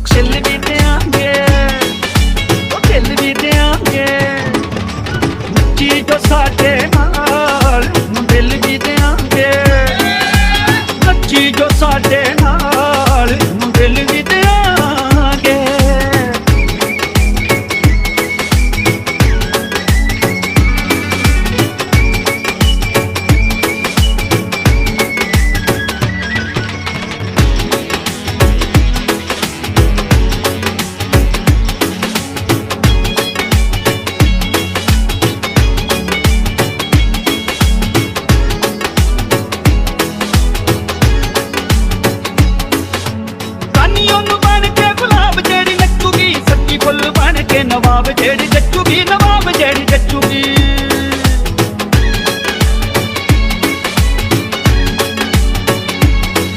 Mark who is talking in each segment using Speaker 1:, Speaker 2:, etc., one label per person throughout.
Speaker 1: ਖਿਲ ਵੀ ਦਿਆਂਗੇ, ਉਹ ਖਿਲ ਵੀ ਦਿਆਂਗੇ। ਨੱਚੀ ਜੋ ਸਾਡੇ ਨਾਲ ਦਿਲ ਵੀ ਦਿਆਂਗੇ, ਨੱਚੀ ਜੋ ਸਾਡੇ ਨਾਲ ਦਿਲ ਵੀ ਦਿਆਂਗੇ। ਨਵਾਬ ਜਿਹੜੀ ਜੱਚੂਗੀ, ਨਵਾਬ ਜਿਹੜੀ ਜੱਚੂਗੀ।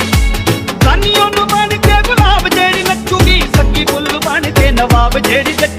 Speaker 1: ਰਾਨੀ ਉਹਨੂੰ ਬਣ ਕੇ ਗੁਲਾਬ ਜਿਹੜੀ ਨੱਚੂਗੀ, ਸੱਗੀ ਫੁੱਲ ਬਣ ਕੇ ਨਵਾਬ ਜਿਹੜੀ